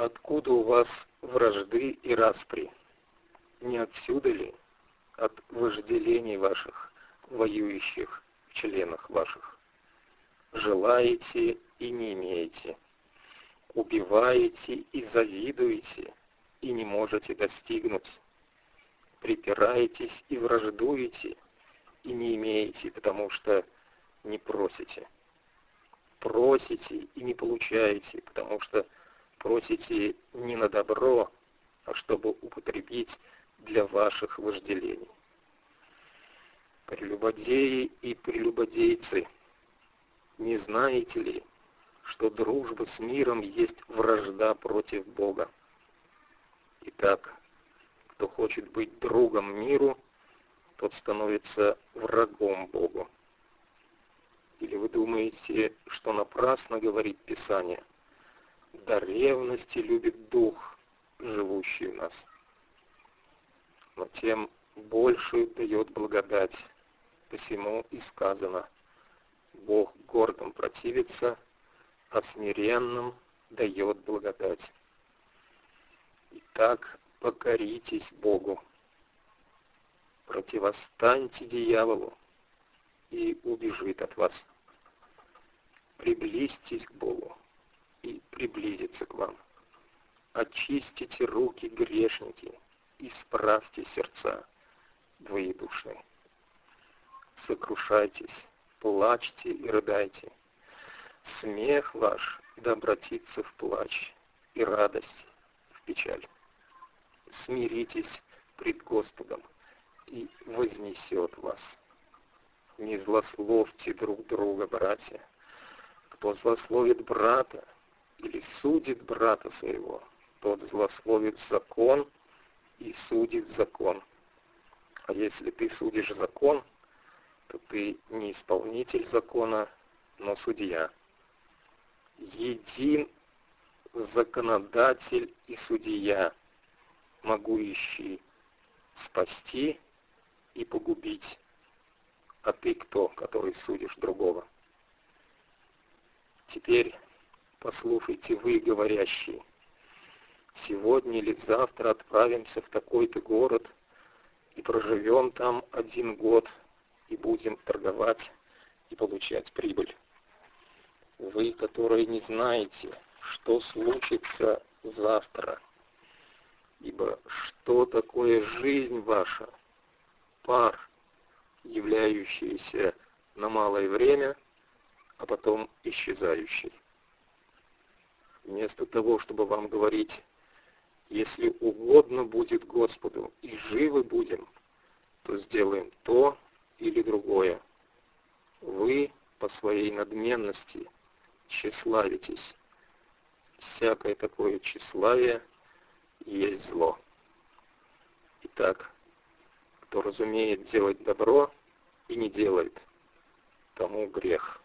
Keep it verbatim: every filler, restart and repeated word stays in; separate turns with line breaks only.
Откуда у вас вражды и распри? Не отсюда ли, от вожделений ваших, воюющих в членах ваших? Желаете и не имеете, убиваете и завидуете, и не можете достигнуть. Припираетесь и враждуете, и не имеете, потому что не просите. Просите и не получаете, потому что просите не на добро, а чтобы употребить для ваших вожделений. Прелюбодеи и прелюбодейцы, не знаете ли, что дружба с миром есть вражда против Бога? Итак, кто хочет быть другом миру, тот становится врагом Богу. Или вы думаете, что напрасно говорит Писание? До ревности любит Дух, живущий в нас. Но тем больше дает благодать. Посему и сказано: Бог гордым противится, а смиренным дает благодать. Итак, покоритесь Богу, противостаньте дьяволу, и убежит от вас. Приблизьтесь к Богу, и приблизится к вам. Очистите руки, грешники, исправьте сердца двоедушные. Сокрушайтесь, плачьте и рыдайте. Смех ваш да обратится в плач, и радость в печаль. Смиритесь пред Господом, и вознесет вас. Не злословьте друг друга, братья. Кто злословит брата или судит брата своего, тот злословит закон и судит закон. А если ты судишь закон, то ты не исполнитель закона, но судья. Един законодатель и судья, могущий спасти и погубить. А ты кто, который судишь другого? Теперь послушайте вы, говорящие: сегодня или завтра отправимся в такой-то город и проживем там один год и будем торговать и получать прибыль. Вы, которые не знаете, что случится завтра, ибо что такое жизнь ваша? Пар, являющийся на малое время, а потом исчезающий. Вместо того, чтобы вам говорить: если угодно будет Господу и живы будем, то сделаем то или другое. Вы по своей надменности тщеславитесь. Всякое такое тщеславие есть зло. Итак, кто разумеет делать добро и не делает, тому грех.